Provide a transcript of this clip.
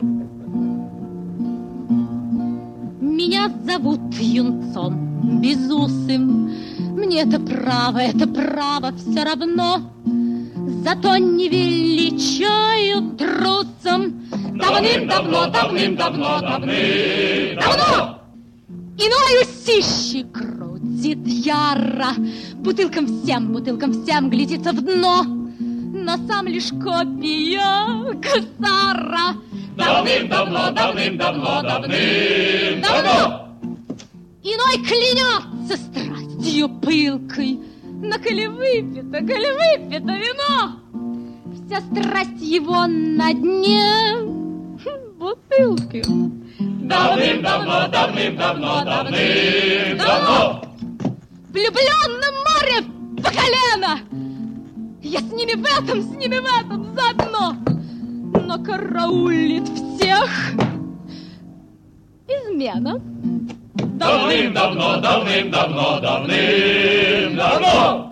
Меня зовут юнцом безусым, мне это право все равно. Зато не величают трусом давным-давно. Иной усищи крутит яро, бутылкам всем глядится в дно, но сам лишь копия гусара. Давным-давно. Иной клянется страстью пылкой, но коли выпито вино, вся страсть его на дне бутылки. Давным-давно. Влюблённым море по колено, я с ними в этом заодно, но караулит всех измена. Давным-давно.